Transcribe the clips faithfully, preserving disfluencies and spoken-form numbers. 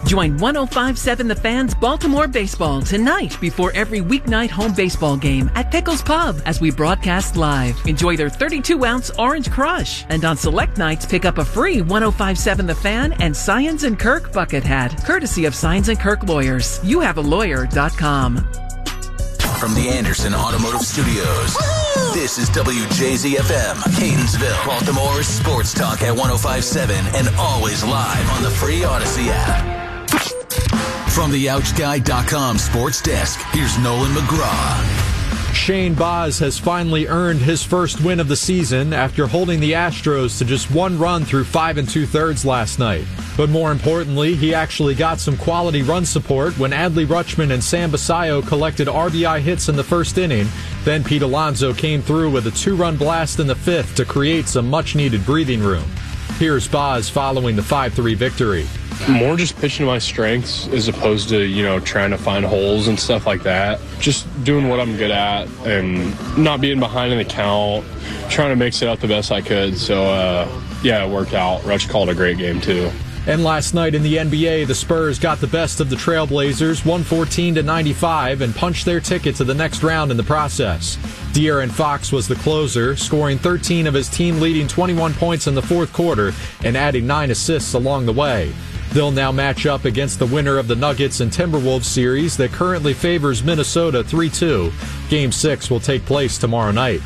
Join one oh five point seven The Fan's Baltimore Baseball tonight before every weeknight home baseball game at Pickles Pub as we broadcast live. Enjoy their thirty-two ounce Orange Crush. And on select nights, pick up a free one oh five point seven The Fan and Science and Kirk bucket hat, courtesy of Science and Kirk Lawyers. You have a lawyer dot com. From the Anderson Automotive Studios, Woo! This is W J Z F M, Catonsville, Baltimore's sports talk at one oh five point seven and always live on the free Odyssey app. From the ouch guy dot com sports desk, here's Nolan McGraw. Shane Baz has finally earned his first win of the season after holding the Astros to just one run through five and two-thirds last night. But more importantly, he actually got some quality run support when Adley Rutschman and Sam Basayo collected R B I hits in the first inning. Then Pete Alonso came through with a two-run blast in the fifth to create some much-needed breathing room. Here's Baz following the five three victory. More just pitching to my strengths as opposed to, you know, trying to find holes and stuff like that. Just doing what I'm good at and not being behind in the count, trying to mix it up the best I could. So, uh, yeah, it worked out. Rutsch called a great game, too. And last night in the N B A, the Spurs got the best of the Trailblazers, one fourteen to ninety-five, and punched their ticket to the next round in the process. De'Aaron Fox was the closer, scoring thirteen of his team-leading twenty-one points in the fourth quarter and adding nine assists along the way. They'll now match up against the winner of the Nuggets and Timberwolves series that currently favors Minnesota three two. Game six will take place tomorrow night.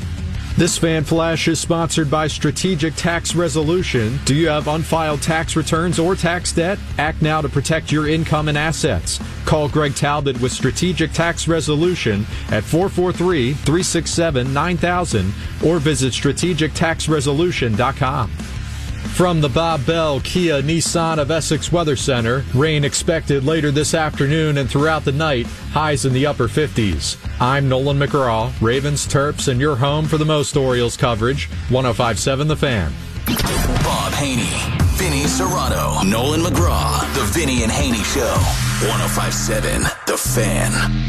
This Fan Flash is sponsored by Strategic Tax Resolution. Do you have unfiled tax returns or tax debt? Act now to protect your income and assets. Call Greg Talbot with Strategic Tax Resolution at four four three, three six seven, nine thousand or visit strategic tax resolution dot com. From the Bob Bell Kia Nissan of Essex Weather Center, rain expected later this afternoon and throughout the night, highs in the upper fifties. I'm Nolan McGraw, Ravens, Terps, and your home for the most Orioles coverage, one oh five point seven The Fan. Bob Haney, Vinny Serrano, Nolan McGraw, The Vinny and Haney Show, one oh five point seven The Fan.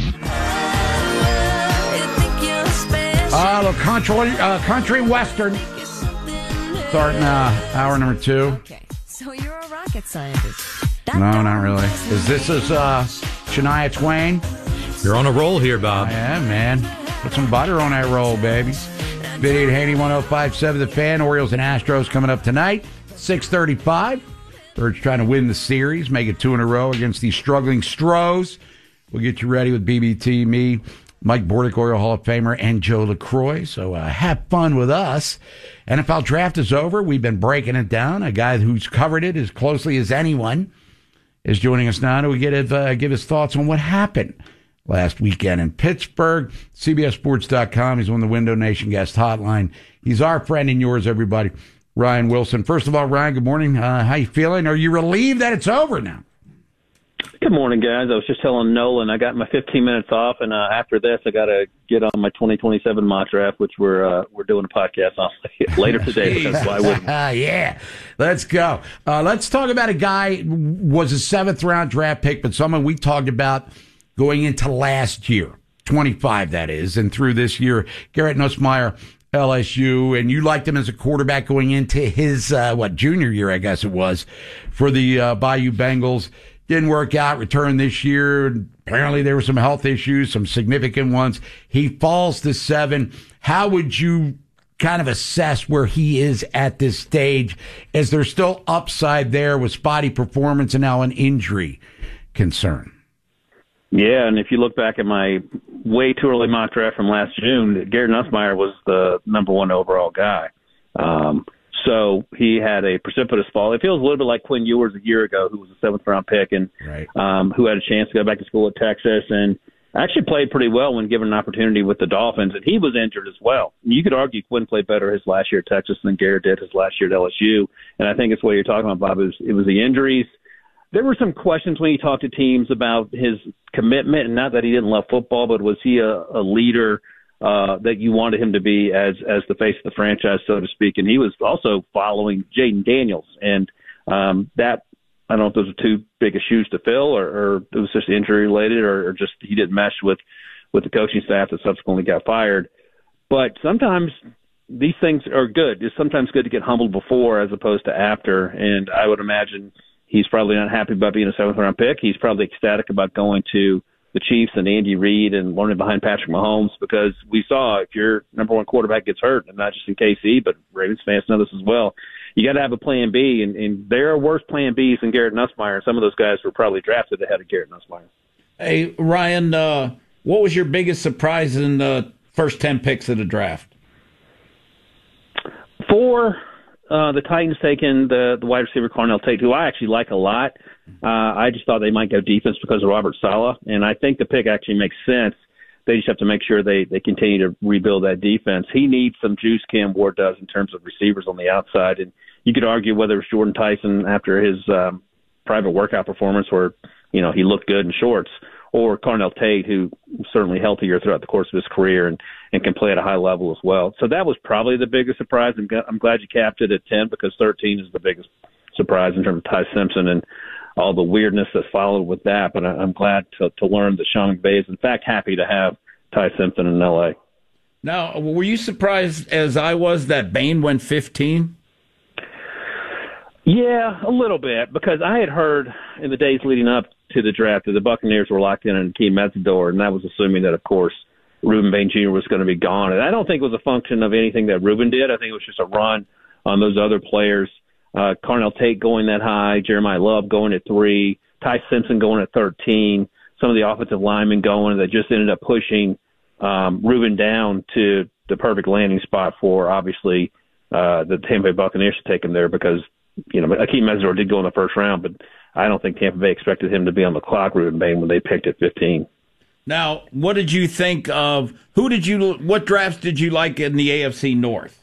Uh, little country, uh, country western. Starting uh, hour number two. Okay, so you're a rocket scientist. That no, not really. Is this is uh, Shania Twain? You're on a roll here, Bob. I am, man. Put some butter on that roll, baby. Vinny and Haney, one oh five point seven The Fan. Orioles and Astros coming up tonight, six thirty-five. Birds trying to win the series, make it two in a row against the struggling Stros. We'll get you ready with B B T, me, Mike Bordick, Oriole Hall of Famer, and Joe LaCroix. So uh, have fun with us. N F L draft is over. We've been breaking it down. A guy who's covered it as closely as anyone is joining us now to get, uh, give his thoughts on what happened last weekend in Pittsburgh. C B S Sports dot com. He's on the Window Nation guest hotline. He's our friend and yours, everybody. Ryan Wilson. First of all, Ryan, good morning. Uh, how you feeling? Are you relieved that it's over now? Good morning, guys. I was just telling Nolan I got my fifteen minutes off, and uh, after this, I got to get on my twenty twenty-seven mock draft, which we're uh, we're doing a podcast on later today. That's why I wouldn't. Yeah, let's go. Uh, let's talk about a guy who was a seventh round draft pick, but someone we talked about going into last year, twenty-five that is, and through this year, Garrett Nussmeier, L S U, and you liked him as a quarterback going into his uh, what junior year, I guess it was, for the uh, Bayou Bengals. Didn't work out, returned this year. Apparently there were some health issues, some significant ones. He falls to seven. How would you kind of assess where he is at this stage? Is there still upside there with spotty performance and now an injury concern? Yeah, and if you look back at my way too early mock draft from last June, Garrett Nussmeier was the number one overall guy. Um, So he had a precipitous fall. It feels a little bit like Quinn Ewers a year ago, who was a seventh-round pick and right. um, who had a chance to go back to school at Texas and actually played pretty well when given an opportunity with the Dolphins, and he was injured as well. You could argue Quinn played better his last year at Texas than Garrett did his last year at L S U, and I think it's what you're talking about, Bob. It was, it was the injuries. There were some questions when he talked to teams about his commitment, and not that he didn't love football, but was he a, a leader – Uh, that you wanted him to be as as the face of the franchise, so to speak. And he was also following Jaden Daniels. And um, that, I don't know if those are too big of shoes to fill or, or it was just injury related or, or just he didn't mesh with, with the coaching staff that subsequently got fired. But sometimes these things are good. It's sometimes good to get humbled before as opposed to after. And I would imagine He's probably not happy about being a seventh round pick. He's probably ecstatic about going to the Chiefs and Andy Reid and learning behind Patrick Mahomes, because we saw if your number one quarterback gets hurt, and not just in K C, but Ravens fans know this as well, you got to have a plan B, and, and there are worse plan Bs than Garrett Nussmeier, and some of those guys were probably drafted ahead of Garrett Nussmeier. Hey, Ryan, uh, what was your biggest surprise in the first ten picks of the draft? For uh, the Titans taking the, the wide receiver Carnell Tate, who I actually like a lot, uh, I just thought they might go defense because of Robert Saleh, and I think the pick actually makes sense. They just have to make sure they, they continue to rebuild that defense. He needs some juice, Cam Ward does, in terms of receivers on the outside, and you could argue whether it's Jordan Tyson after his um, private workout performance where, you know, he looked good in shorts, or Carnell Tate, who was certainly healthier throughout the course of his career and, and can play at a high level as well. So that was probably the biggest surprise. I'm, I'm glad you capped it at ten, because thirteen is the biggest surprise in terms of Ty Simpson and all the weirdness that followed with that. But I, I'm glad to, to learn that Sean McVay is, in fact, happy to have Ty Simpson in L A. Now, were you surprised, as I was, that Bain went fifteen? Yeah, a little bit, because I had heard in the days leading up to the draft that the Buccaneers were locked in on Akeem Metzidor, and that was assuming that, of course, Reuben Bain Junior was going to be gone. And I don't think it was a function of anything that Reuben did. I think it was just a run on those other players. Uh, Carnell Tate going that high, Jeremiah Love going at three, Ty Simpson going at thirteen, some of the offensive linemen going that just ended up pushing um, Reuben down to the perfect landing spot for, obviously, uh, the Tampa Bay Buccaneers to take him there, because, you know, Akeem Metzidor did go in the first round, but I don't think Tampa Bay expected him to be on the clock, Reuben Bain, when they picked at fifteen. Now, what did you think of, who did you, what drafts did you like in the A F C North?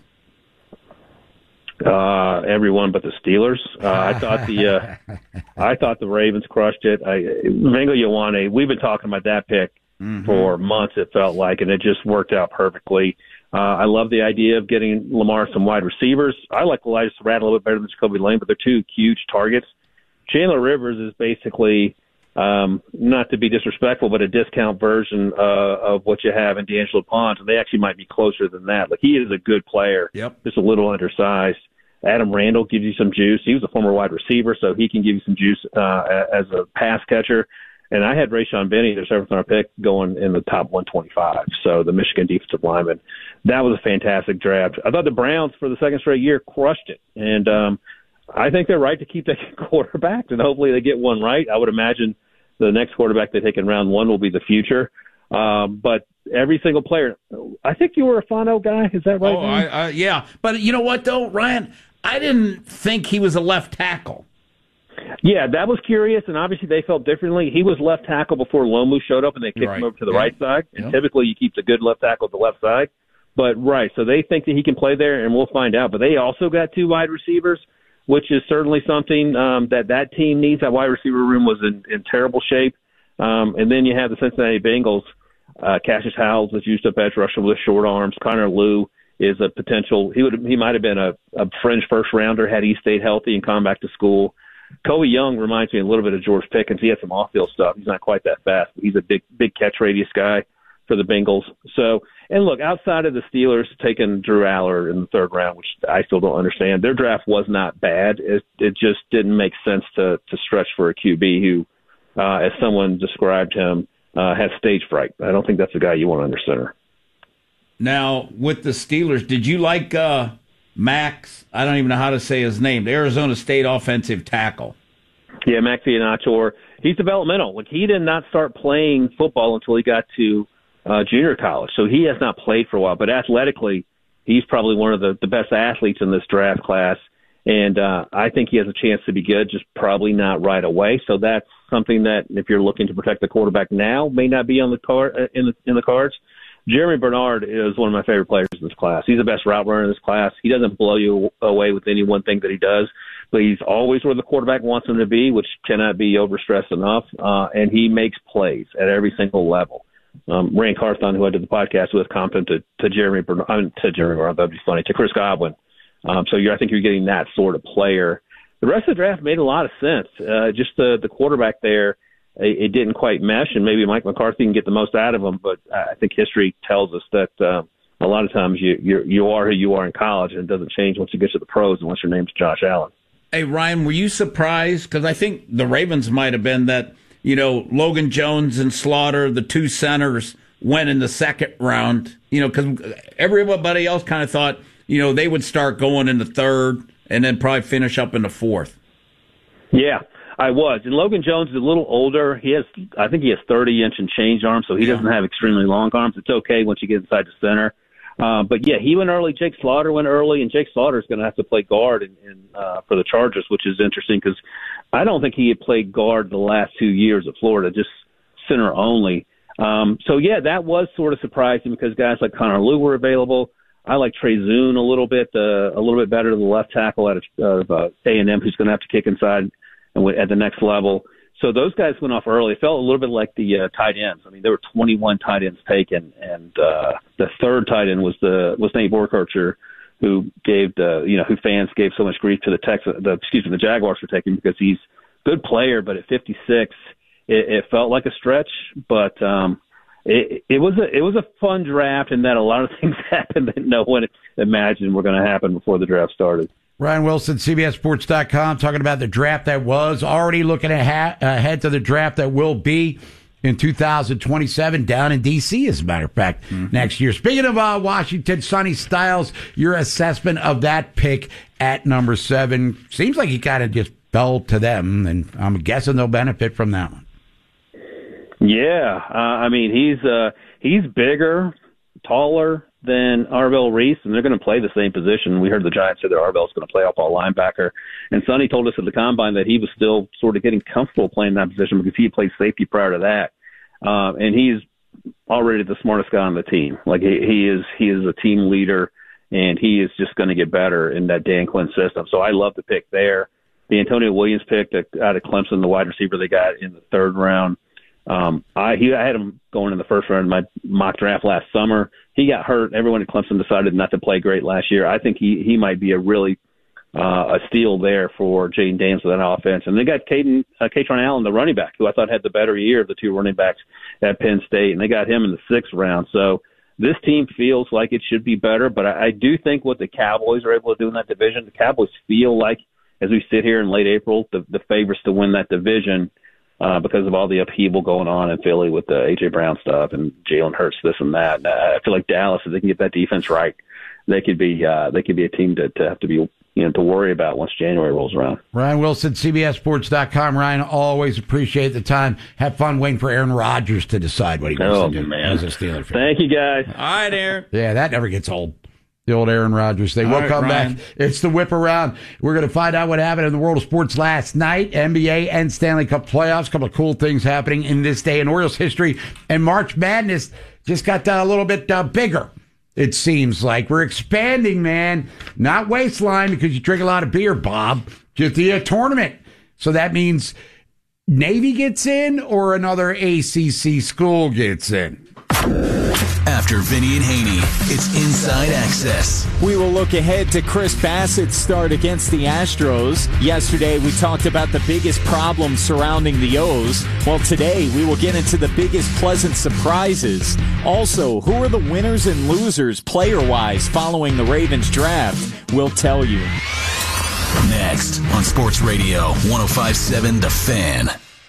Uh, everyone but the Steelers. Uh, I thought the, uh, I thought the Ravens crushed it. I, Vingo Ioane, we've been talking about that pick mm-hmm. for months, it felt like, and it just worked out perfectly. Uh, I love the idea of getting Lamar some wide receivers. I like Elijah Surratt a little bit better than Jacoby Lane, but they're two huge targets. Chandler Rivers is basically, um, not to be disrespectful, but a discount version uh, of what you have in D'Angelo Ponce, and they actually might be closer than that. Like, he is a good player, yep. just a little undersized. Adam Randall gives you some juice. He was a former wide receiver, so he can give you some juice uh, as a pass catcher. And I had Rayshon Benny, their seventh round pick, going in the top one twenty-five. So the Michigan defensive lineman. That was a fantastic draft. I thought the Browns, for the second straight year, crushed it. And um, I think they're right to keep that quarterback, and hopefully they get one right. I would imagine the next quarterback they take in round one will be the future. Um, but every single player, I think you were a Fano guy. Is that right? Oh, I, I, yeah. But you know what, though, Ryan? I didn't think he was a left tackle. Yeah, that was curious, and obviously they felt differently. He was left tackle before Lomu showed up, and they kicked right. him over to the yeah. right side. And yeah. typically you keep the good left tackle at the left side. But, right, so they think that he can play there, and we'll find out. But they also got two wide receivers, which is certainly something um, that that team needs. That wide receiver room was in, in terrible shape. Um, and then you have the Cincinnati Bengals. Uh, Cassius Howells is used up edge rusher with short arms. Connor Lew is a potential. He would he might have been a, a fringe first rounder had he stayed healthy and gone back to school. Kobe Young reminds me a little bit of George Pickens. He had some off-field stuff. He's not quite that fast, but he's a big big catch radius guy for the Bengals. So, and look, outside of the Steelers taking Drew Aller in the third round, which I still don't understand, their draft was not bad. It, it just didn't make sense to to stretch for a Q B who, uh, as someone described him, uh, has stage fright. I don't think that's a guy you want under center. Now, with the Steelers, did you like uh, Max? I don't even know how to say his name. The Arizona State offensive tackle. Yeah, Max Iheanacho. He's developmental. Like, he did not start playing football until he got to uh, junior college, so he has not played for a while. But athletically, he's probably one of the, the best athletes in this draft class, and uh, I think he has a chance to be good, just probably not right away. So that's something that, if you're looking to protect the quarterback now, may not be on the card in the in the cards. Jeremy Bernard is one of my favorite players in this class. He's the best route runner in this class. He doesn't blow you away with any one thing that he does, but he's always where the quarterback wants him to be, which cannot be overstressed enough. Uh, and he makes plays at every single level. Um, Rand Carthon, who I did the podcast with, complimented to, to Jeremy Bernard, I mean, to Jeremy Bernard, that'd be funny, to Chris Godwin. Um, so you're, I think you're getting that sort of player. The rest of the draft made a lot of sense. Uh, just the, the quarterback there, it, it didn't quite mesh, and maybe Mike McCarthy can get the most out of him, but I think history tells us that uh, a lot of times you, you you are who you are in college, and it doesn't change once you get to the pros unless your name's Josh Allen. Hey, Ryan, were you surprised? Because I think the Ravens might have been that, you know, Logan Jones and Slaughter, the two centers, went in the second round, you know, because everybody else kind of thought, you know, they would start going in the third and then probably finish up in the fourth. Yeah, I was. And Logan Jones is a little older. He has, I think he has thirty inch and change arms, so he yeah. doesn't have extremely long arms. It's okay once you get inside the center. Uh, but, yeah, he went early. Jake Slaughter went early, and Jake Slaughter is going to have to play guard in, in, uh, for the Chargers, which is interesting because I don't think he had played guard the last two years at Florida, just center only. Um, so, yeah, that was sort of surprising because guys like Connor Lew were available. I like Trey Zune a little bit, uh, a little bit better than the left tackle out of uh, A and M, who's going to have to kick inside and at the next level. So those guys went off early. It felt a little bit like the uh, tight ends. I mean, there were twenty-one tight ends taken, and uh, the third tight end was the was Nate Borkircher, who gave the you know who fans gave so much grief to the Texas, the excuse me, the Jaguars for taking because he's a good player, but at fifty-six, it, it felt like a stretch. But um, it, it was a it was a fun draft, in that a lot of things happened that no one imagined were going to happen before the draft started. Ryan Wilson, C B S Sports dot com, talking about the draft that was, already looking ahead, ahead to the draft that will be in two thousand twenty-seven down in D C, as a matter of fact, mm-hmm. next year. Speaking of uh, Washington, Sonny Styles, your assessment of that pick at number seven. Seems like he kind of just fell to them, and I'm guessing they'll benefit from that one. Yeah, uh, I mean, he's uh, he's bigger, taller than Arvell Reese, and they're going to play the same position. We heard the Giants say that Arvell's going to play off-ball linebacker. And Sonny told us at the Combine that he was still sort of getting comfortable playing that position because he had played safety prior to that. Uh, and he's already the smartest guy on the team. Like, he, he is he is a team leader, and he is just going to get better in that Dan Quinn system. So I love the pick there. The Antonio Williams pick out of Clemson, the wide receiver they got in the third round. Um, I, he, I had him going in the first round in my mock draft last summer. He got hurt. Everyone at Clemson decided not to play great last year. I think he, he might be a really uh, a steal there for Jaden Daniels with that offense. And they got Caden, uh, Katron Allen, the running back, who I thought had the better year of the two running backs at Penn State, and they got him in the sixth round. So this team feels like it should be better, but I, I do think what the Cowboys are able to do in that division, the Cowboys feel like, as we sit here in late April, the, the favorites to win that division. Uh, because of all the upheaval going on in Philly with the A J Brown stuff and Jalen Hurts, this and that. And I feel like Dallas, if they can get that defense right, they could be uh, they could be a team to, to have to be you know to worry about once January rolls around. Ryan Wilson, C B S Sports dot com. Ryan, always appreciate the time. Have fun waiting for Aaron Rodgers to decide what he wants oh, to do man. as a Steeler fan. Thank you, guys. All right, Aaron. Yeah, that never gets old. The old Aaron Rodgers thing. We'll right, come Ryan. back. It's the whip around. We're going to find out what happened in the world of sports last night. N B A and Stanley Cup playoffs. A couple of cool things happening in this day in Orioles history. And March Madness just got uh, a little bit uh, bigger, it seems like. We're expanding, man. Not waistline because you drink a lot of beer, Bob. Just the uh, tournament. So that means Navy gets in or another A C C school gets in. After Vinny and Haney, it's Inside Access. We will look ahead to Chris Bassett's start against the Astros. Yesterday, we talked about the biggest problems surrounding the O's. Well, today, we will get into the biggest pleasant surprises. Also, who are the winners and losers player-wise following the Ravens draft? We'll tell you. Next on Sports Radio one oh five point seven The Fan.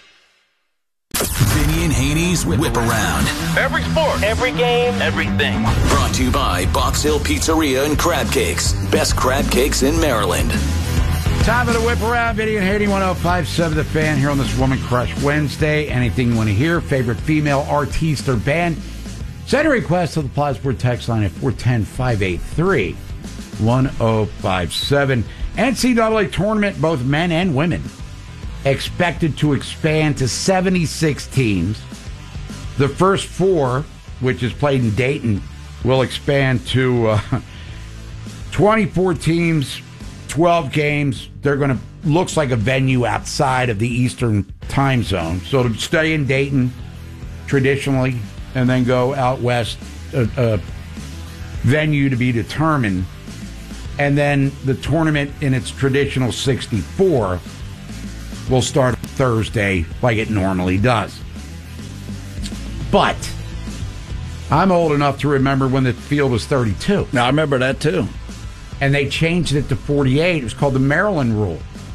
Vinny and Haney's Whip Around. Every sport, every game, everything. Brought to you by Box Hill Pizzeria and Crab Cakes. Best crab cakes in Maryland. Time for the Whip Around. Vinny and Haney, one oh five point seven The Fan, here on this Woman Crush Wednesday. Anything you want to hear, favorite female artiste or band, send a request to the Plaza text line at four one zero, five eight three, one oh five seven. N C double A tournament, both men and women, expected to expand to seventy-six teams. The first four, which is played in Dayton, will expand to uh, twenty-four teams, twelve games. They're going to, looks like a venue outside of the Eastern time zone. So to stay in Dayton traditionally and then go out west, a, a venue to be determined. And then the tournament in its traditional sixty-four will start Thursday like it normally does. But I'm old enough to remember when the field was thirty-two. Now, I remember that too. And they changed it to forty-eight. It was called the Maryland rule.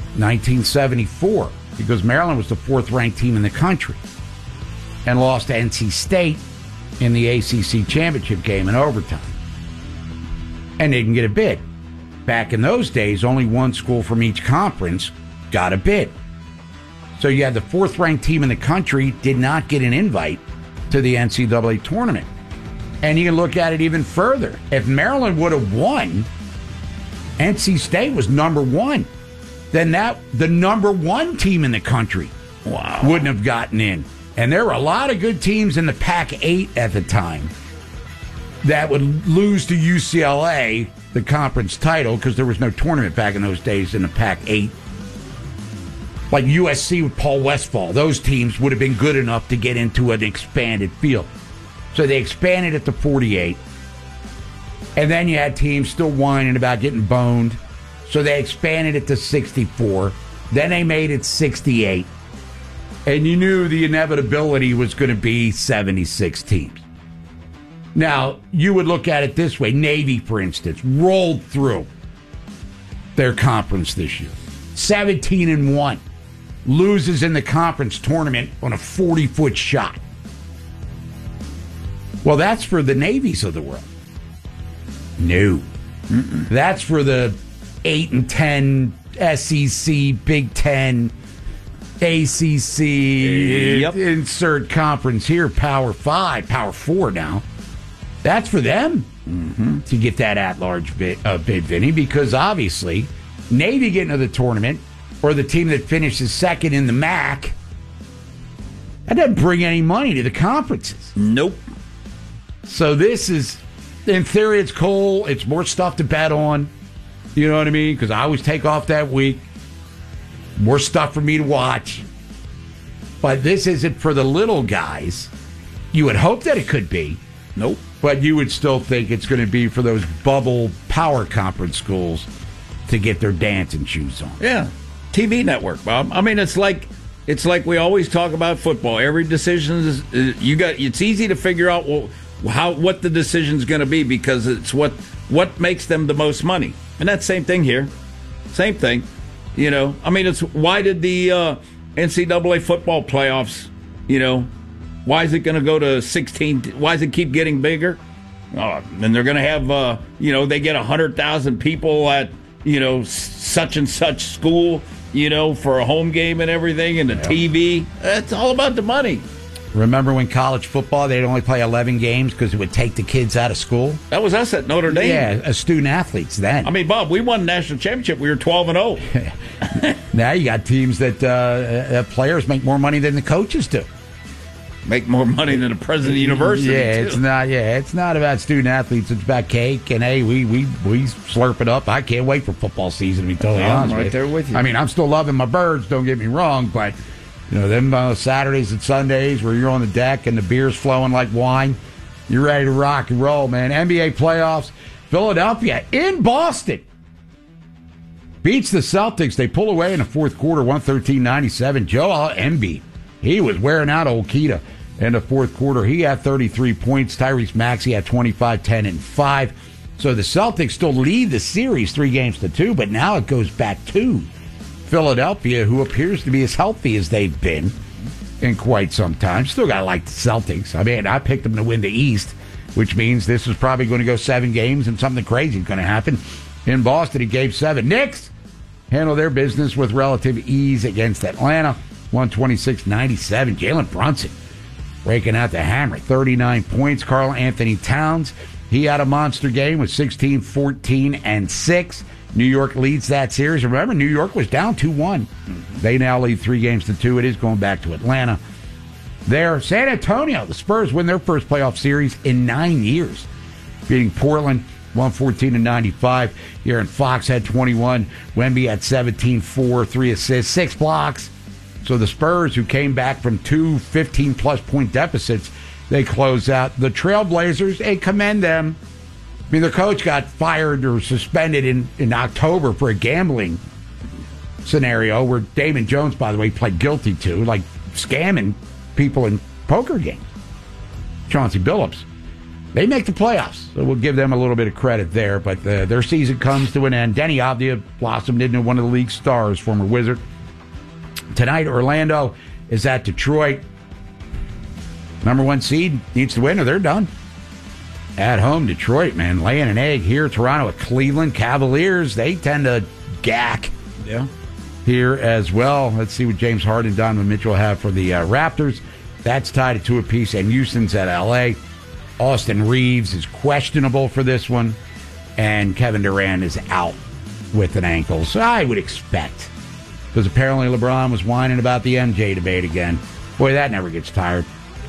nineteen seventy-four, because Maryland was the fourth-ranked team in the country and lost to N C State in the A C C championship game in overtime. And they didn't get a bid. Back in those days, only one school from each conference got a bid. So you had the fourth-ranked team in the country did not get an invite to the N C double A tournament. And you can look at it even further. If Maryland would have won, N C State was number one. Then that the number one team in the country wow. wouldn't have gotten in. And there were a lot of good teams in the Pac eight at the time that would lose to U C L A, the conference title, because there was no tournament back in those days in the Pac eight. Like U S C with Paul Westphal, those teams would have been good enough to get into an expanded field. So they expanded it to forty-eight. And then you had teams still whining about getting boned. So they expanded it to sixty-four. Then they made it sixty-eight. And you knew the inevitability was going to be seventy-six teams. Now, you would look at it this way. Navy, for instance, rolled through their conference this year. seventeen and one. Loses in the conference tournament on a forty-foot shot. Well, that's for the navies of the world. No. Mm-mm. That's for the eight and ten S E C, Big Ten, A C C, yep. insert conference here, Power Five, Power Four now. That's for them mm-hmm. to get that at-large bid, uh, bid, Vinny, because obviously Navy getting to the tournament or the team that finishes second in the M A C, that doesn't bring any money to the conferences. Nope. So this is, in theory, it's cool. It's more stuff to bet on. You know what I mean? Because I always take off that week. More stuff for me to watch. But this isn't for the little guys. You would hope that it could be. Nope. But you would still think it's going to be for those bubble power conference schools to get their dancing shoes on. Yeah. T V network, Bob. I mean, it's like it's like we always talk about football. Every decision is you got. It's easy to figure out well, how what the decision's going to be because it's what what makes them the most money. And that's the same thing here. Same thing. You know, I mean, it's why did the uh, N C double A football playoffs, you know, why is it going to go to sixteen? Why does it keep getting bigger? Oh, and they're going to have, uh, you know, they get one hundred thousand people at, you know, such and such school, you know, for a home game and everything, and the yeah. T V. It's all about the money. Remember when college football, they'd only play eleven games because it would take the kids out of school? That was us at Notre Dame. Yeah, as student athletes then. I mean, Bob, we won the national championship. We were twelve and oh. Now you got teams that uh, uh, players make more money than the coaches do. Make more money than the president of the university. Yeah, too. it's not. Yeah, it's not about student athletes. It's about cake, and hey, we we we slurp it up. I can't wait for football season. To be totally I'm honest right with there with you. I mean, I'm still loving my birds. Don't get me wrong, but you know, them uh, Saturdays and Sundays where you're on the deck and the beer's flowing like wine, you're ready to rock and roll, man. N B A playoffs, Philadelphia in Boston beats the Celtics. They pull away in the fourth quarter, one thirteen ninety-seven. Joel Embiid, he was wearing out old Keita in the fourth quarter. He had thirty-three points. Tyrese Maxey had twenty-five, ten, and five. So the Celtics still lead the series three games to two, but now it goes back to Philadelphia, who appears to be as healthy as they've been in quite some time. Still got to like the Celtics. I mean, I picked them to win the East, which means this is probably going to go seven games and something crazy is going to happen. In Boston, in Game seven, Knicks handle their business with relative ease against Atlanta, one twenty-six ninety-seven. Jalen Brunson breaking out the hammer, thirty-nine points. Karl Anthony Towns, he had a monster game with sixteen, fourteen, and six. New York leads that series. Remember, New York was down two one. Mm-hmm. They now lead three games to two. It is going back to Atlanta. There, San Antonio, the Spurs win their first playoff series in nine years, beating Portland one fourteen to ninety-five. Aaron Fox had twenty-one. Wemby had seventeen, four, three assists, six blocks. So the Spurs, who came back from two fifteen-plus point deficits, they close out. The Trailblazers, they commend them. I mean, their coach got fired or suspended in, in October for a gambling scenario where Damon Jones, by the way, pled guilty to, like scamming people in poker games. Chauncey Billups. they make the playoffs. So we'll give them a little bit of credit there. But uh, their season comes to an end. Denny Avdia blossomed into one of the league's stars, former Wizard. Tonight, Orlando is at Detroit. Number one seed needs to win or they're done. At home, Detroit, man, laying an egg here. Toronto at Cleveland. Cavaliers, they tend to gack Yeah. here as well. Let's see what James Harden and Donovan Mitchell have for the uh, Raptors. That's tied at two apiece, and Houston's at L A. Austin Reeves is questionable for this one, and Kevin Durant is out with an ankle. So I would expect, because apparently LeBron was whining about the M J debate again. Boy, that never gets tired.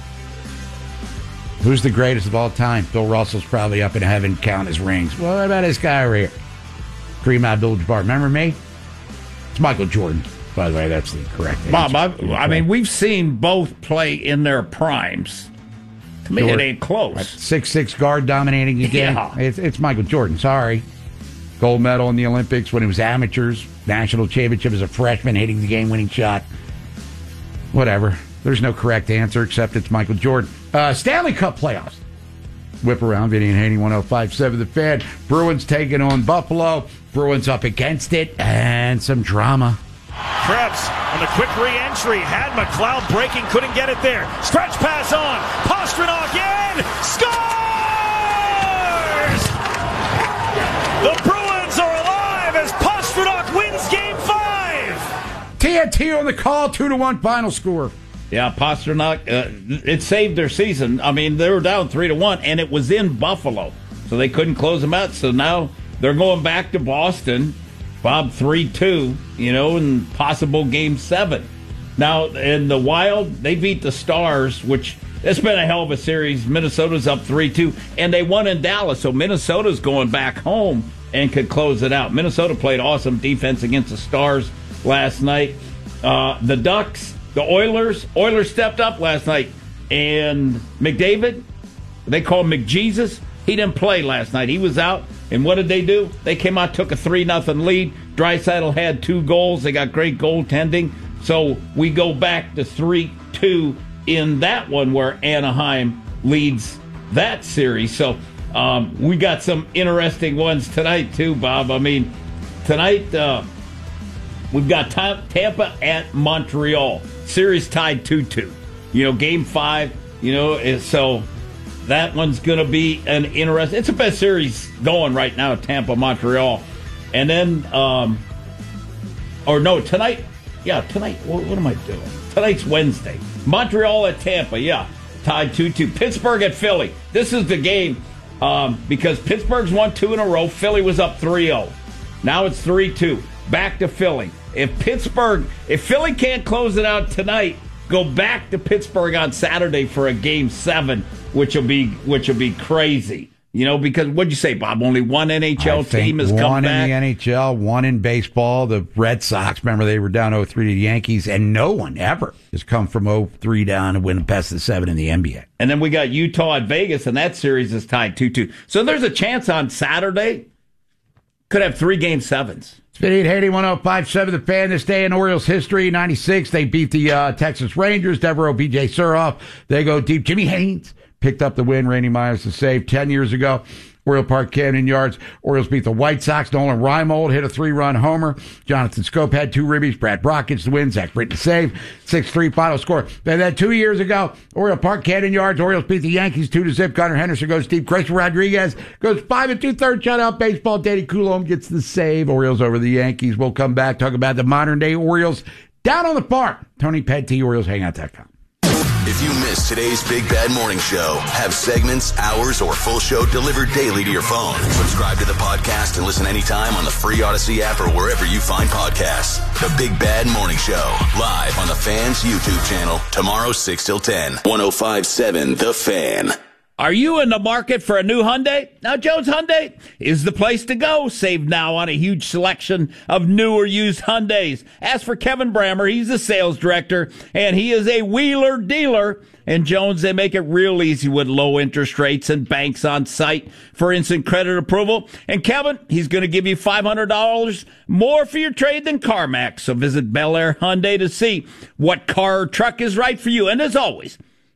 Who's the greatest of all time? Bill Russell's probably up in heaven counting his rings. Well, what about this guy over here? Kareem Abdul-Jabbar. Remember me? It's Michael Jordan. By the way, that's the correct answer. Bob, I, I mean, we've seen both play in their primes. To me, Jordan, it ain't close. Right. six six guard dominating again. Yeah. It's, it's Michael Jordan. Sorry. Gold medal in the Olympics when he was amateurs. National championship as a freshman, hitting the game-winning shot. Whatever. There's no correct answer except it's Michael Jordan. Uh, Stanley Cup playoffs. Whip around, Vinny and Haney, one oh five point seven The Fan. Bruins taking on Buffalo. Bruins up against it, and some drama. Krebs on the quick re-entry. Had McLeod breaking, couldn't get it there. Stretch pass on. Pastrnak in. Scores! The Bruins are alive as Pastrnak wins game five. T N T on the call, two to one final score. Yeah, Pastrnak, uh, it saved their season. I mean, they were down three to one, and it was in Buffalo, so they couldn't close them out. So now they're going back to Boston, Bob, three two, you know, in possible game seven. Now, in the Wild, they beat the Stars, which it's been a hell of a series. Minnesota's up three two, and they won in Dallas, so Minnesota's going back home and could close it out. Minnesota played awesome defense against the Stars last night. Uh, the Ducks, the Oilers, Oilers stepped up last night, and McDavid, they call him McJesus, he didn't play last night. He was out, and what did they do? They came out, took a three nothing lead. Draisaitl had two goals. They got great goaltending. So we go back to three two in that one where Anaheim leads that series. So um, we got some interesting ones tonight, too, Bob. I mean, tonight uh, we've got Tampa at Montreal. Series tied two two. You know, game five, you know, so that one's going to be an interesting. It's the best series going right now, Tampa, Montreal. And then, um, or no, tonight, yeah, tonight, what, what am I doing? Tonight's Wednesday. Montreal at Tampa, yeah, tied two two. Pittsburgh at Philly. This is the game um, because Pittsburgh's won two in a row. Philly was up three oh. Now it's three two. Back to Philly. If Pittsburgh, if Philly can't close it out tonight, go back to Pittsburgh on Saturday for a game seven, which will be which will be crazy. You know, because what'd you say, Bob? Only one N H L I think team has one come back. One in the N H L, one in baseball. The Red Sox, remember they were down oh three to the Yankees, and no one ever has come from oh three down and win best of seven in the N B A. And then we got Utah at Vegas, and that series is tied two two. So there's a chance on Saturday could have three game sevens. Vinny Haney, one oh five point seven The Fan. This day in Orioles history, ninety-six, they beat the uh, Texas Rangers. Devereaux, B J Surhoff, they go deep. Jimmy Haynes picked up the win. Randy Myers to save ten years ago. Oriole Park, Camden Yards. Orioles beat the White Sox. Nolan Reimold hit a three-run homer. Jonathan Scope had two ribbies. Brad Brock gets the win. Zach Britton save. six three final score. And then two years ago, Oriole Park, Camden Yards. Orioles beat the Yankees two to zip. Gunnar Henderson goes deep. Christopher Rodriguez goes five and two-thirds shutout baseball. Danny Coulombe gets the save. Orioles over the Yankees. We'll come back, talk about the modern-day Orioles down on the farm. Tony Petty, Orioles Hangout dot com. If you missed today's Big Bad Morning Show, have segments, hours, or full show delivered daily to your phone. Subscribe to the podcast and listen anytime on the free Odyssey app or wherever you find podcasts. The Big Bad Morning Show, live on the Fan's YouTube channel, tomorrow six till ten. one oh five point seven The Fan. Are you in the market for a new Hyundai? Now, Jones Hyundai is the place to go. Save now on a huge selection of new or used Hyundais. As for Kevin Brammer, he's the sales director, and he is a wheeler dealer. And Jones, they make it real easy with low interest rates and banks on site for instant credit approval. And Kevin, he's going to give you five hundred dollars more for your trade than CarMax. So visit Bel Air Hyundai to see what car or truck is right for you. And as always,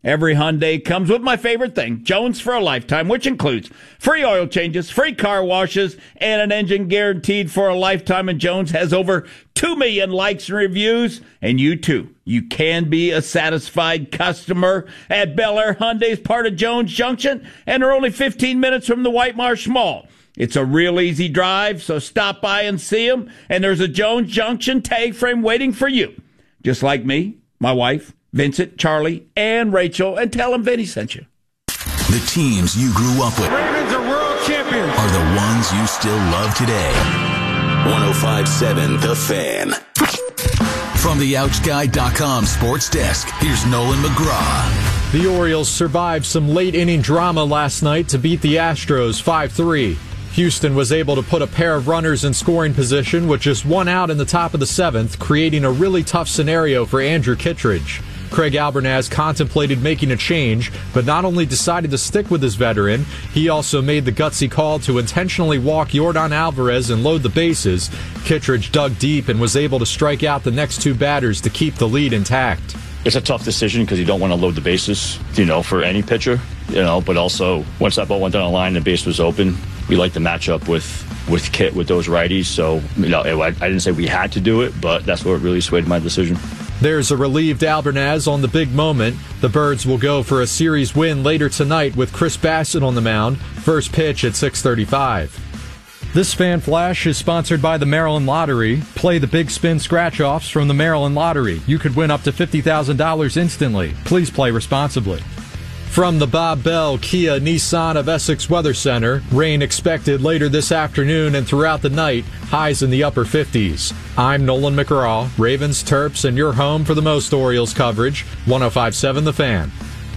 Every Hyundai comes with my favorite thing, Jones for a lifetime, which includes free oil changes, free car washes, and an engine guaranteed for a lifetime. And Jones has over two million likes and reviews. And you too, you can be a satisfied customer at Bel Air Hyundai's part of Jones Junction, and they're only fifteen minutes from the White Marsh Mall. It's a real easy drive, so stop by and see them. And there's a Jones Junction tag frame waiting for you. Just like me, my wife, Vincent, Charlie, and Rachel, and tell them Vinny sent you. The teams you grew up with Ravens are world champions. are the ones you still love today. one oh five point seven The Fan. From the Ouch Guy dot com sports desk, here's Nolan McGraw. The Orioles survived some late-inning drama last night to beat the Astros five three. Houston was able to put a pair of runners in scoring position with just one out in the top of the seventh, creating a really tough scenario for Andrew Kittredge. Craig Albernaz contemplated making a change, but not only decided to stick with his veteran, he also made the gutsy call to intentionally walk Yordan Alvarez and load the bases. Kittredge dug deep and was able to strike out the next two batters to keep the lead intact. It's a tough decision because you don't want to load the bases, you know, for any pitcher, you know, but also once that ball went down the line, the base was open. We like the matchup with, with Kit, with those righties. So, you know, I, I didn't say we had to do it, but that's what really swayed my decision. There's a relieved Albernaz on the big moment. The Birds will go for a series win later tonight with Chris Bassett on the mound. First pitch at six thirty-five. This Fan Flash is sponsored by the Maryland Lottery. Play the Big Spin Scratch-Offs from the Maryland Lottery. You could win up to fifty thousand dollars instantly. Please play responsibly. From the Bob Bell Kia Nissan of Essex Weather Center, rain expected later this afternoon and throughout the night, highs in the upper fifties. I'm Nolan McGraw, Ravens, Terps, and your home for the most Orioles coverage, one oh five point seven The Fan.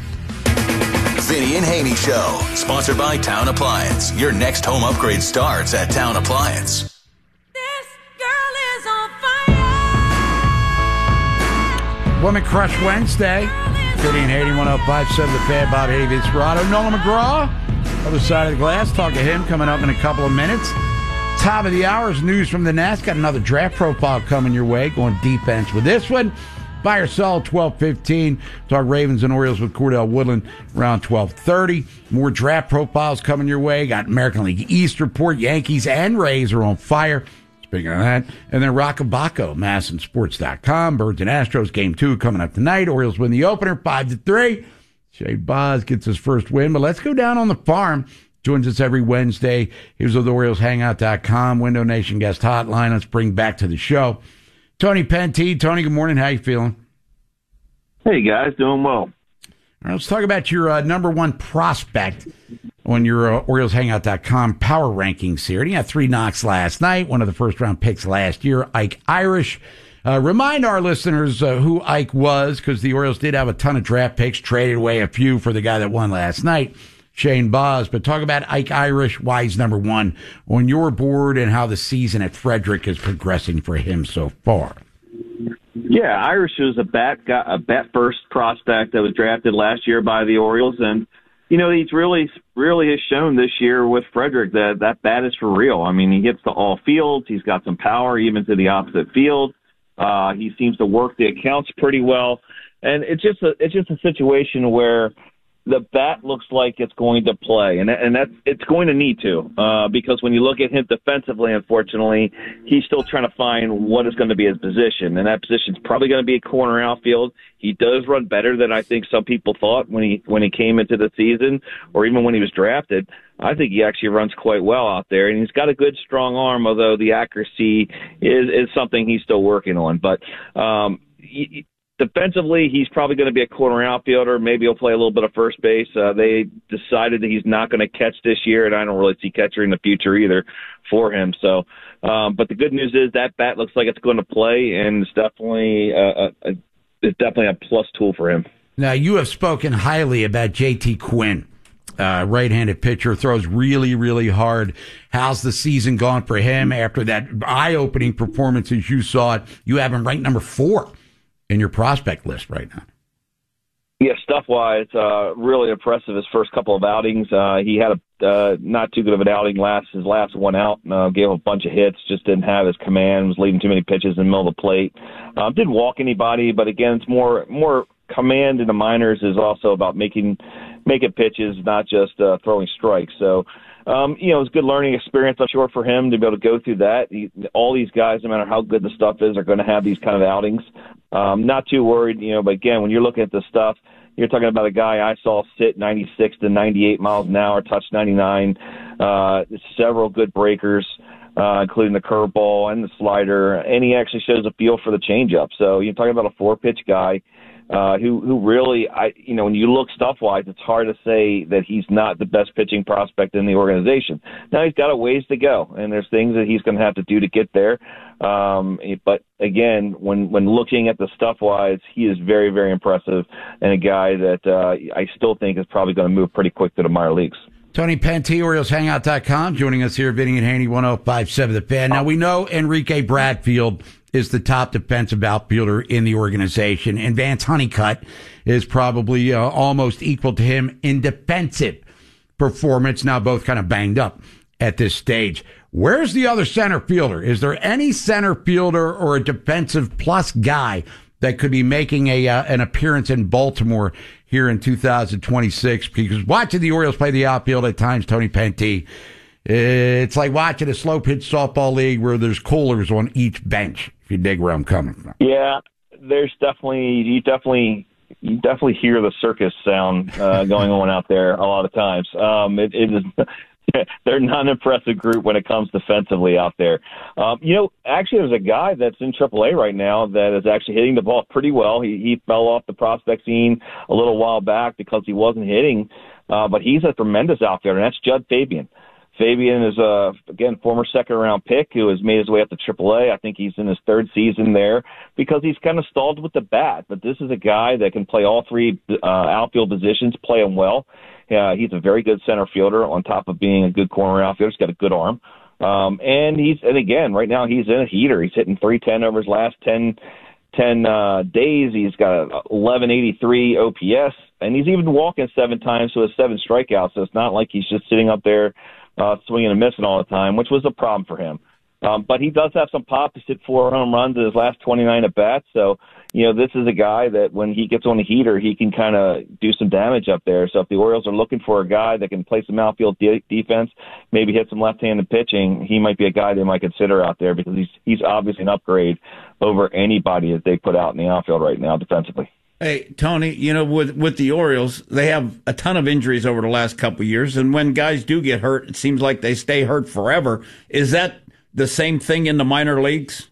Vinny and Haney Show, sponsored by Town Appliance. Your next home upgrade starts at Town Appliance. This girl is on fire. Woman Crush Wednesday. Vinny and Haney, one oh five point seven The Fan. Bob Haney, Vince Serrato, Nolan McGraw. Other side of the glass. Talk to him coming up in a couple of minutes. Top of the hour is news from the N A S. Got another draft profile coming your way. Going defense with this one. Buy or sell, twelve fifteen. Talk Ravens and Orioles with Cordell Woodland around twelve thirty. More draft profiles coming your way. Got American League East report. Yankees and Rays are on fire. Speaking of that, and then Rockabacco, Masson Sports dot com. Birds and Astros, game two coming up tonight. Orioles win the opener, five to three. Shane Baz gets his first win, but let's go down on the farm. Joins us every Wednesday. He was with the Orioles Hangout dot com, Window Nation guest hotline. Let's bring back to the show Tony Pentee. Tony, good morning. How you feeling? Hey, guys. Doing well. All right, let's talk about your uh, number one prospect on your uh, Orioles Hangout dot com power rankings here. And he had three knocks last night, one of the first-round picks last year, Ike Irish. Uh, remind our listeners uh, who Ike was, because the Orioles did have a ton of draft picks, traded away a few for the guy that won last night, Shane Baz. But talk about Ike Irish, why he's number one on your board, and how the season at Frederick is progressing for him so far. Yeah, Irish was a bat got a bat first prospect that was drafted last year by the Orioles, and you know he's really really has shown this year with Frederick that that bat is for real. I mean, he hits to all fields. He's got some power even to the opposite field. Uh, he seems to work the accounts pretty well, and it's just a it's just a situation where the bat looks like it's going to play, and and that's it's going to need to uh, because when you look at him defensively, unfortunately, he's still trying to find what is going to be his position, and that position is probably going to be a corner outfield. He does run better than I think some people thought when he when he came into the season, or even when he was drafted. I think he actually runs quite well out there, and he's got a good strong arm, although the accuracy is is something he's still working on. But um, he, defensively, he's probably going to be a corner outfielder. Maybe he'll play a little bit of first base. Uh, they decided that he's not going to catch this year, and I don't really see catcher in the future either for him. So, um, but the good news is that bat looks like it's going to play, and it's definitely a, a, it's definitely a plus tool for him. Now, you have spoken highly about J T Quinn, uh, right-handed pitcher, throws really, really hard. How's the season gone for him after that eye-opening performance as you saw it? You have him ranked number four in your prospect list right now. Yeah, stuff-wise, uh, really impressive his first couple of outings. Uh, he had a uh, not too good of an outing last his last one out. Uh, gave a bunch of hits, just didn't have his command, was leaving too many pitches in the middle of the plate. Uh, didn't walk anybody, but again, it's more more command in the minors is also about making making pitches, not just uh, throwing strikes. So, um, you know, it's a good learning experience, I'm sure, for him to be able to go through that. He, all these guys, no matter how good the stuff is, are going to have these kind of outings. Um, not too worried, you know, but again, when you're looking at the stuff, you're talking about a guy I saw sit ninety-six to ninety-eight miles an hour, touch ninety-nine, uh, several good breakers, uh, including the curveball and the slider, and he actually shows a feel for the changeup. So you're talking about a four-pitch guy uh, who who really, I you know, when you look stuff-wise, it's hard to say that he's not the best pitching prospect in the organization. Now he's got a ways to go, and there's things that he's going to have to do to get there. Um, but again, when, when looking at the stuff-wise, he is very, very impressive and a guy that uh, I still think is probably going to move pretty quick to the minor leagues. Tony Pente, Orioles Hangout dot com, joining us here, Vinny and Haney, one oh five point seven The Fan. Now, we know Enrique Bradfield is the top defensive outfielder in the organization, and Vance Honeycutt is probably uh, almost equal to him in defensive performance, now both kind of banged up at this stage. Where's the other center fielder? Is there any center fielder or a defensive plus guy that could be making a uh, an appearance in Baltimore here in two thousand twenty-six? Because watching the Orioles play the outfield at times, Tony Pente, it's like watching a slow pitch softball league where there's coolers on each bench, if you dig where I'm coming from. Yeah, there's definitely, you definitely, you definitely hear the circus sound uh, going on out there a lot of times. Um, it, it is... They're not an impressive group when it comes defensively out there. Um, you know, actually, there's a guy that's in triple A right now that is actually hitting the ball pretty well. He, he fell off the prospect scene a little while back because he wasn't hitting, uh, but he's a tremendous outfielder, and that's Judd Fabian. Fabian is, a, again, former second-round pick who has made his way up to triple A. I think he's in his third season there because he's kind of stalled with the bat. But this is a guy that can play all three uh, outfield positions, play them well. Uh, he's a very good center fielder on top of being a good corner outfielder. He's got a good arm. Um, and he's, and again, right now he's in a heater. He's hitting three ten over his last ten, ten uh, days. He's got a eleven eighty-three O P S, and he's even walking seven times to his seven strikeouts. So it's not like he's just sitting up there uh, swinging and missing all the time, which was a problem for him. Um, but he does have some pop. He's hit four home runs in his last twenty-nine at-bats. So, you know, this is a guy that when he gets on the heater, he can kind of do some damage up there. So if the Orioles are looking for a guy that can play some outfield de- defense, maybe hit some left-handed pitching, he might be a guy they might consider out there because he's he's obviously an upgrade over anybody that they put out in the outfield right now defensively. Hey, Tony, you know, with with the Orioles, they have a ton of injuries over the last couple of years, and when guys do get hurt, it seems like they stay hurt forever. Is that the same thing in the minor leagues?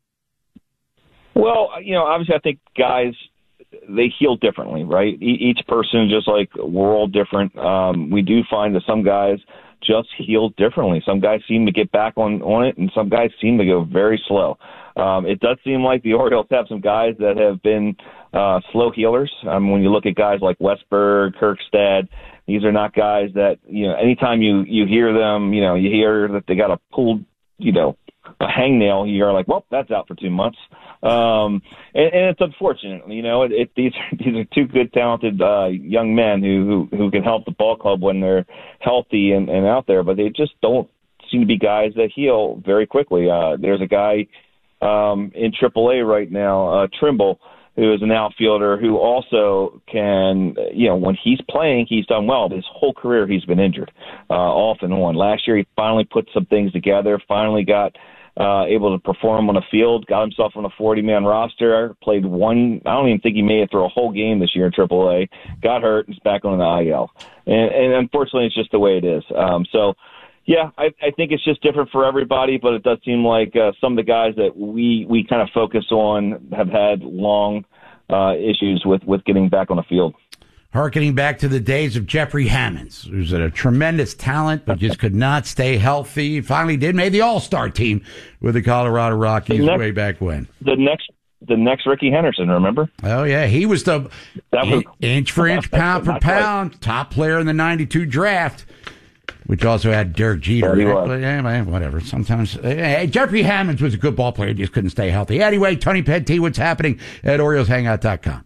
Well, you know, obviously I think guys, they heal differently, right? E- each person, just like we're all different. Um, we do find that some guys just heal differently. Some guys seem to get back on, on it, and some guys seem to go very slow. Um, it does seem like the Orioles have some guys that have been uh, slow healers. Um, when you look at guys like Westberg, Kirkstad, these are not guys that, you know, anytime you, you hear them, you know, you hear that they got a pulled, you know, a hangnail, you're like, well, that's out for two months. Um, and, and it's unfortunate, you know, it, it, these, these are two good, talented uh, young men who, who, who can help the ball club when they're healthy and, and out there, but they just don't seem to be guys that heal very quickly. Uh, there's a guy um, in triple A right now, uh, Trimble, who is an outfielder who also can, you know, when he's playing, he's done well. His whole career, he's been injured uh, off and on. Last year, he finally put some things together, finally got uh, able to perform on the field, got himself on a forty-man roster, played one, I don't even think he made it through a whole game this year in triple A, got hurt, and is back on the I L. And, and unfortunately, it's just the way it is. Um, so, yeah, I, I think it's just different for everybody, but it does seem like uh, some of the guys that we, we kind of focus on have had long uh, issues with, with getting back on the field. Harkening back to the days of Jeffrey Hammonds, who's a tremendous talent, but just could not stay healthy. Finally did, made the All-Star team with the Colorado Rockies next, way back when. The next the next Ricky Henderson, remember? Oh, yeah, he was the that was, inch for inch, pound for pound, quite. Top player in the ninety-two draft. Which also had Derek Jeter. Yeah, whatever. Sometimes, hey, Jeffrey Hammonds was a good ball player. He just couldn't stay healthy. Anyway, Tony Pente, what's happening at Orioles Hangout dot com?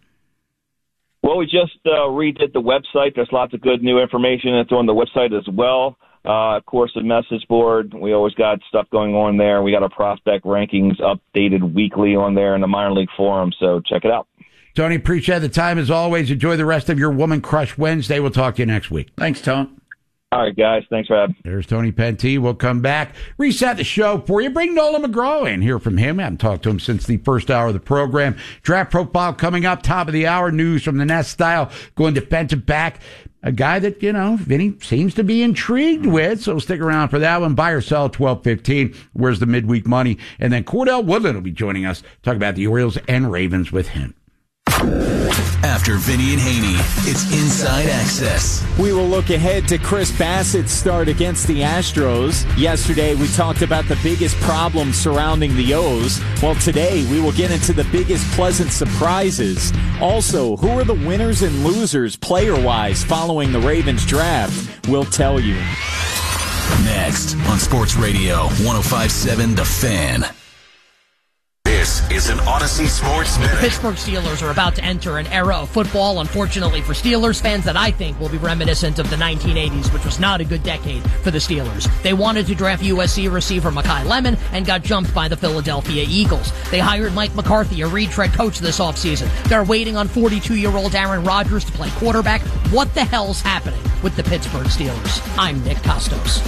Well, we just uh, redid the website. There's lots of good new information that's on the website as well. Uh, of course, the message board. We always got stuff going on there. We got our prospect rankings updated weekly on there in the minor league forum. So check it out. Tony, appreciate the time as always. Enjoy the rest of your Woman Crush Wednesday. We'll talk to you next week. Thanks, Tony. All right, guys. Thanks for having me. There's Tony Pentee. We'll come back, reset the show for you. Bring Nolan McGraw in. Hear from him. I haven't talked to him since the first hour of the program. Draft profile coming up, top of the hour. News from the Nest style. Going defensive back. A guy that, you know, Vinny seems to be intrigued with, so stick around for that one. Buy or sell, twelve fifteen. Where's the midweek money? And then Cordell Woodland will be joining us. Talk about the Orioles and Ravens with him. After Vinny and Haney, it's Inside Access. We will look ahead to Chris Bassett's start against the Astros. Yesterday, we talked about the biggest problems surrounding the O's. Well, today, we will get into the biggest pleasant surprises. Also, who are the winners and losers player-wise following the Ravens draft? We'll tell you. Next on Sports Radio one oh five point seven The Fan. This is an Odyssey Sports Minute. The Pittsburgh Steelers are about to enter an era of football, unfortunately for Steelers fans, that I think will be reminiscent of the nineteen eighties, which was not a good decade for the Steelers. They wanted to draft U S C receiver Mekhi Lemon and got jumped by the Philadelphia Eagles. They hired Mike McCarthy, a retread coach this offseason. They're waiting on forty-two-year-old Aaron Rodgers to play quarterback. What the hell's happening with the Pittsburgh Steelers? I'm Nick Costos.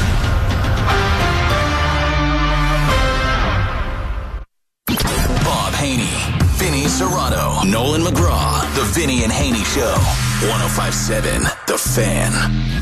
Bob Haney, Vinny Serrano, Nolan McGraw, The Vinny and Haney Show. one oh five point seven The Fan.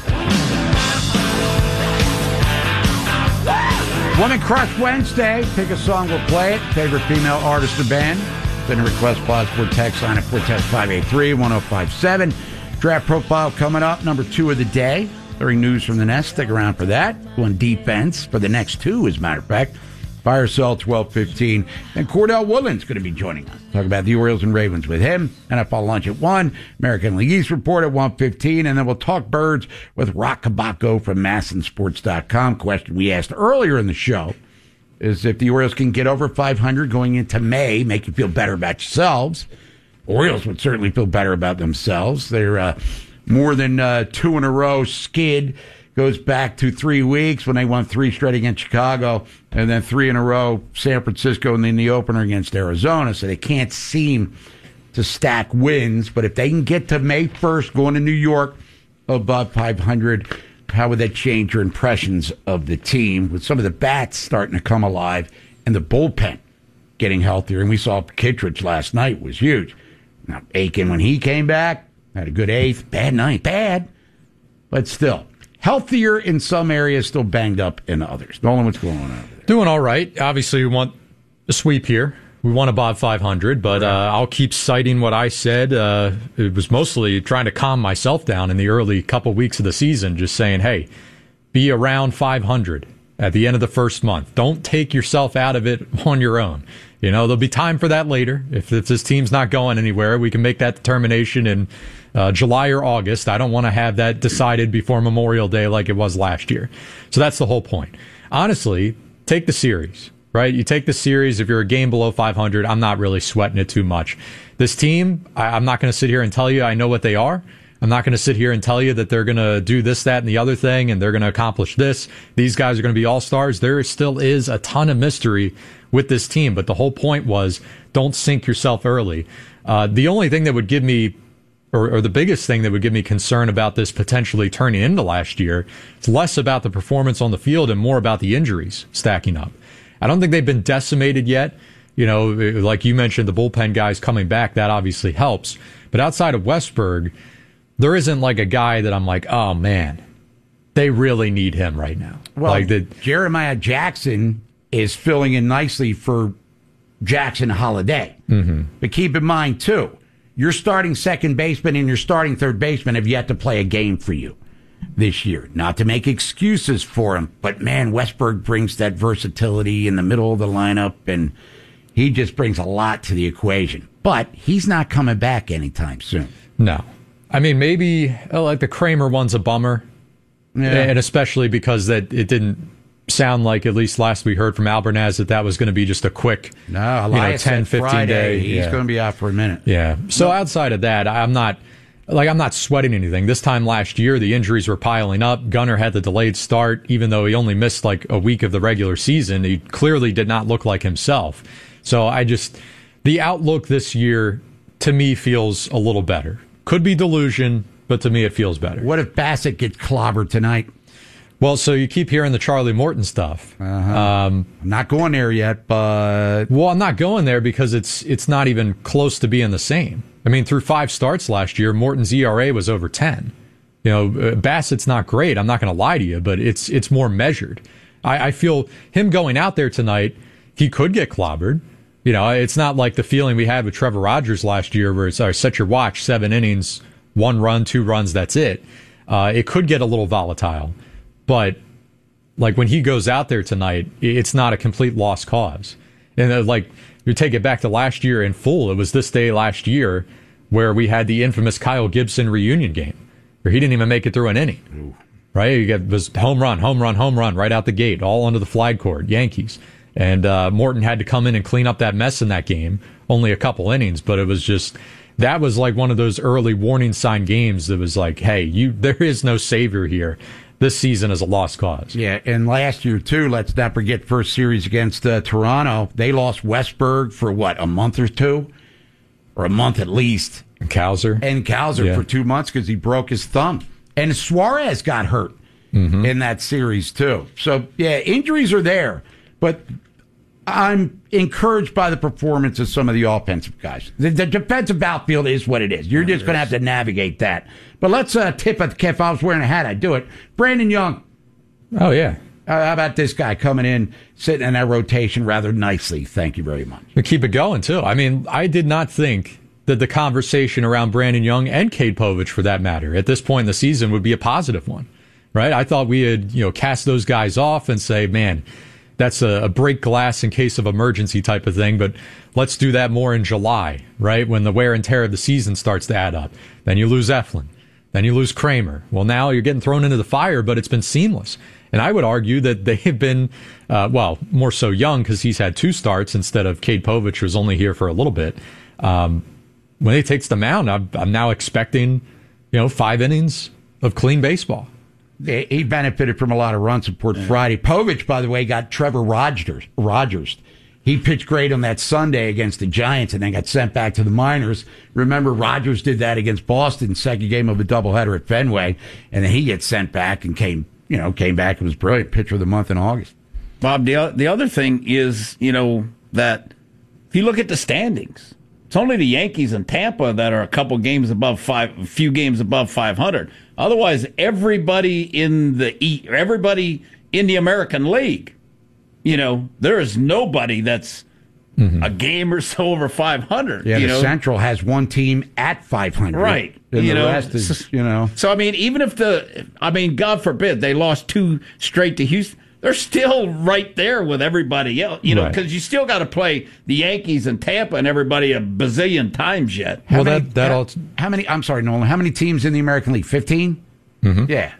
Woman Crush Wednesday. Pick a song, we'll play it. Favorite female artist or band. Send a request plus for text line at four text five eight three one oh five seven. Draft profile coming up, number two of the day. During news from the Nest, stick around for that. One defense for the next two, as a matter of fact. Fire Cell twelve fifteen. And Cordell Woodland's going to be joining us. Talk about the Orioles and Ravens with him. N F L Lunch at one. American League East Report at one fifteen. And then we'll talk birds with Rock Kabako from Masson Sports dot com. Question we asked earlier in the show is if the Orioles can get over five hundred going into May, make you feel better about yourselves. Orioles would certainly feel better about themselves. They're uh, more than uh, two in a row skid. Goes back to three weeks when they won three straight against Chicago, and then three in a row, San Francisco, and then the opener against Arizona. So they can't seem to stack wins. But if they can get to May first, going to New York above five hundred, how would that change your impressions of the team? With some of the bats starting to come alive and the bullpen getting healthier. And we saw Kittredge last night was huge. Now, Aiken, when he came back, had a good eighth. Bad ninth. Bad. But still. Healthier in some areas, still banged up in others. Nolan, what's going on over there? Doing all right. Obviously, we want a sweep here. We want above five hundred, but uh, I'll keep citing what I said. Uh, it was mostly trying to calm myself down in the early couple weeks of the season, just saying, hey, be around five hundred at the end of the first month. Don't take yourself out of it on your own. You know, there'll be time for that later. If, if this team's not going anywhere, we can make that determination in uh, July or August. I don't want to have that decided before Memorial Day like it was last year. So that's the whole point. Honestly, take the series, right? You take the series. If you're a game below five hundred, I'm not really sweating it too much. This team, I, I'm not going to sit here and tell you I know what they are. I'm not going to sit here and tell you that they're going to do this, that, and the other thing, and they're going to accomplish this. These guys are going to be all-stars. There still is a ton of mystery with this team, but the whole point was don't sink yourself early. Uh, the only thing that would give me, or, or the biggest thing that would give me concern about this potentially turning into last year, it's less about the performance on the field and more about the injuries stacking up. I don't think they've been decimated yet. You know, like you mentioned, the bullpen guys coming back, that obviously helps. But outside of Westberg, there isn't like a guy that I'm like, oh man, they really need him right now. Well, like the, Jeremiah Jackson is filling in nicely for Jackson Holiday. Mm-hmm. But keep in mind, too, your starting second baseman and your starting third baseman have yet to play a game for you this year. Not to make excuses for him, but man, Westberg brings that versatility in the middle of the lineup, and he just brings a lot to the equation. But he's not coming back anytime soon. No. I mean, maybe uh, like the Kramer one's a bummer, yeah. And especially because that it didn't sound like, at least last we heard from Albernaz, that that was going to be just a quick, no, you know, ten, fifteen Friday, day. He's yeah. going to be out for a minute. Yeah. So no. Outside of that, I'm not like I'm not sweating anything. This time last year, the injuries were piling up. Gunnar had the delayed start, even though he only missed like a week of the regular season. He clearly did not look like himself. So I just the outlook this year to me, feels a little better. Could be delusion, but to me, it feels better. What if Bassett gets clobbered tonight? Well, so you keep hearing the Charlie Morton stuff. Uh-huh. Um, I'm not going there yet, but well, I'm not going there because it's it's not even close to being the same. I mean, through five starts last year, Morton's E R A was over ten. You know, Bassett's not great. I'm not going to lie to you, but it's it's more measured. I, I feel him going out there tonight, he could get clobbered. You know, it's not like the feeling we had with Trevor Rogers last year, where it's, all right, set your watch, seven innings, one run, two runs, that's it. Uh, it could get a little volatile. But, like, when he goes out there tonight, it's not a complete lost cause. And, uh, like, you take it back to last year in full, it was this day last year where we had the infamous Kyle Gibson reunion game, where he didn't even make it through an inning. Ooh. Right? You got, it was home run, home run, home run, right out the gate, all under the flag cord, Yankees. And uh, Morton had to come in and clean up that mess in that game, only a couple innings, but it was just... That was like one of those early warning sign games that was like, hey, you there is no savior here. This season is a lost cause. Yeah, and last year, too, let's not forget first series against uh, Toronto. They lost Westberg for, what, a month or two? Or a month at least. And Cowser. And Cowser yeah. for two months because he broke his thumb. And Suarez got hurt mm-hmm. in that series, too. So, yeah, injuries are there. But I'm encouraged by the performance of some of the offensive guys. The, the defensive outfield is what it is. You're just going to have to navigate that. But let's uh, tip at if I was wearing a hat, I'd do it. Brandon Young. Oh, yeah. Uh, how about this guy coming in, sitting in that rotation rather nicely? Thank you very much. We keep it going, too. I mean, I did not think that the conversation around Brandon Young and Cade Povich, for that matter, at this point in the season would be a positive one, right? I thought we had, you know, cast those guys off and say, man, that's a, a break glass in case of emergency type of thing, but let's do that more in July, right? When the wear and tear of the season starts to add up. Then you lose Eflin. Then you lose Kramer. Well, now you're getting thrown into the fire, but it's been seamless. And I would argue that they have been, uh, well, more so Young because he's had two starts instead of Cade Povich, who was only here for a little bit. Um, when he takes the mound, I'm, I'm now expecting, you know, five innings of clean baseball. He benefited from a lot of runs support yeah. Friday. Povich, by the way, got Trevor Rogers. Rogers. He pitched great on that Sunday against the Giants and then got sent back to the minors. Remember, Rogers did that against Boston, second game of a doubleheader at Fenway, and then he gets sent back and came, you know, came back and was brilliant. Pitcher of the month in August. Bob, the the other thing is, you know, that if you look at the standings, it's only the Yankees and Tampa that are a couple games above five, a few games above five hundred. Otherwise, everybody in the everybody in the American League, you know, there is nobody that's mm-hmm. a game or so over five hundred. Yeah, you the know? Central has one team at five hundred. Right. And you the know, rest is, you know. So, I mean, even if the, I mean, God forbid, they lost two straight to Houston, they're still right there with everybody else, you know, because right. you still got to play the Yankees and Tampa and everybody a bazillion times yet. How well, many, that, that how, all... how many, I'm sorry, Nolan, how many teams in the American League? fifteen? Mm-hmm. Yeah.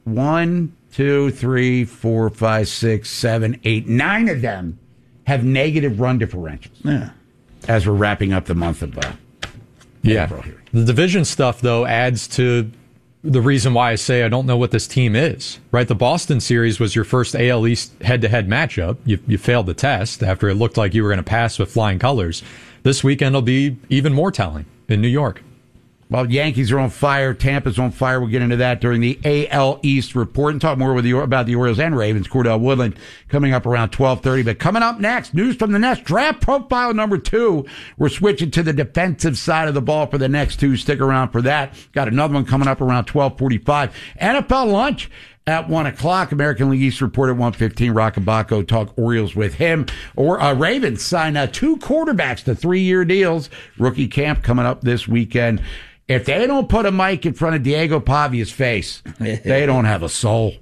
One, two, three, four, five, six, seven, eight, nine of them have negative run differentials. Yeah. As we're wrapping up the month of uh, yeah. April here. The division stuff, though, adds to the reason why I say I don't know what this team is, right? The Boston series was your first A L East head-to-head matchup. You, you failed the test after it looked like you were going to pass with flying colors. This weekend will be even more telling in New York. Well, Yankees are on fire. Tampa's on fire. We'll get into that during the A L East report and talk more with the, about the Orioles and Ravens. Cordell Woodland coming up around twelve thirty. But coming up next, news from the Nest. Draft profile number two. We're switching to the defensive side of the ball for the next two. Stick around for that. Got another one coming up around twelve forty-five. N F L lunch at one o'clock. American League East report at one fifteen. Rockabacco talk Orioles with him. Or uh, Ravens sign uh, two quarterbacks to three-year deals. Rookie camp coming up this weekend. If they don't put a mic in front of Diego Pavia's face, they don't have a soul.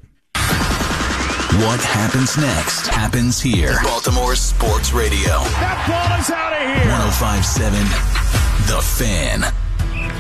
What happens next happens here. Baltimore Sports Radio. That ball is out of here. one oh five point seven The Fan.